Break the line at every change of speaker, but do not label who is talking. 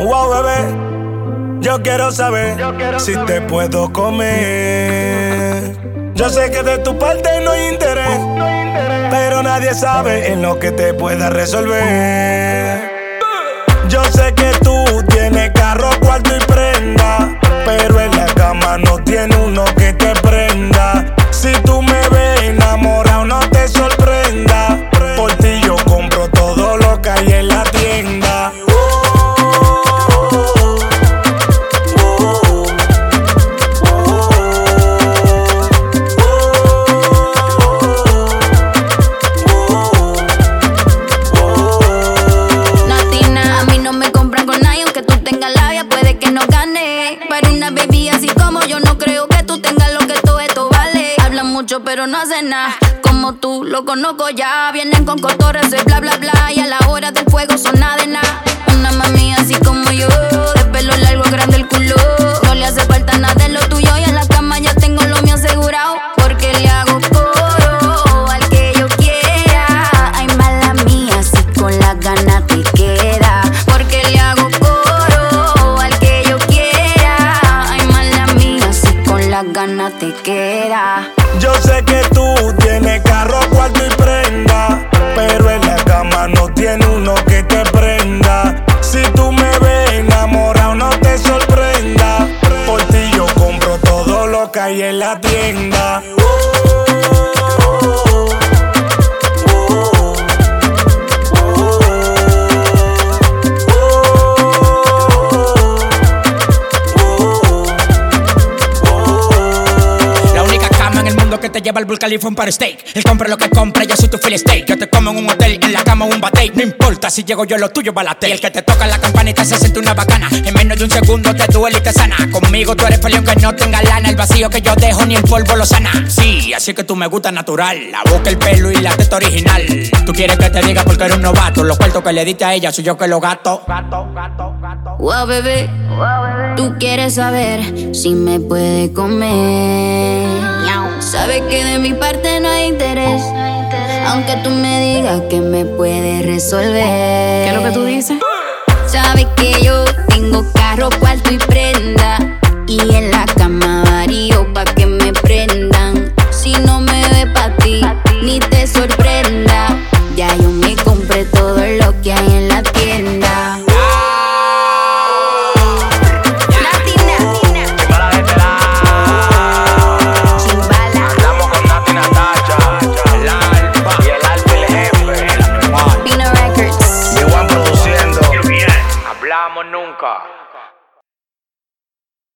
Wow, bebé, yo quiero saber si te puedo comer. Yo sé que de tu parte no hay interés, pero nadie sabe en lo que te pueda resolver. Yo sé que tú tienes carro, cuarto y prenda, pero en la cama no tiene uno que te prenda. Si tú me ves enamorado, no te sorprenda. Por ti yo compro todo lo que hay en la tienda.
Natina, a mí no me compran con nadie, aunque tú tengas labia, puede que no gane. Para una baby así como yo, no creo que tú tengas lo que todo esto vale. Hablan mucho pero no hacen nada, como tú lo conozco ya. Vienen con cotorras de bla bla bla, y a la hora del fuego son nada de nada. Una mami así como yo, de pelo largo, grande el culo, no le hace falta nada de lo tuyo, y en la cama ya tengo lo mío asegurado, porque le hago coro al que yo quiera. Ay, mala mía, si con las ganas te queda, porque le hago coro al que yo quiera. Ay, mala mía, si con las ganas te queda.
Yo sé que tú tienes carro, cuarto y prenda, pero en la cama no tiene uno que te prenda. Si tú me ves enamorado, no te sorprenda. Por ti yo compro todo lo que hay en la tienda.
Que te lleva al Burj Khalifa para steak. Él compra lo que compra, yo soy tu filet steak. Yo te como en un hotel, en la cama un bate. No importa si llego yo, lo tuyo balate. Y el que te toca la campanita se siente una bacana. En menos de un segundo te duele y te sana. Conmigo tú eres feliz aunque no tenga lana. El vacío que yo dejo ni el polvo lo sana. Sí, así que tú me gusta natural. La boca, el pelo y la teta original. Tú quieres que te diga porque eres un novato. Los cuartos que le diste a ella soy yo que lo gato.
Wow, bebé, tú quieres saber si me puede comer. Sabes que de mi parte no hay interés, aunque tú me digas que me puedes resolver.
¿Qué es lo que tú dices?
Sabes que yo tengo carro, cuarto y prenda, y en la cama varío pa' que me prendan. Si no me ve pa' ti, ni te sorprenda. Ya yo me compré todo lo que hay en la tienda.
Nunca.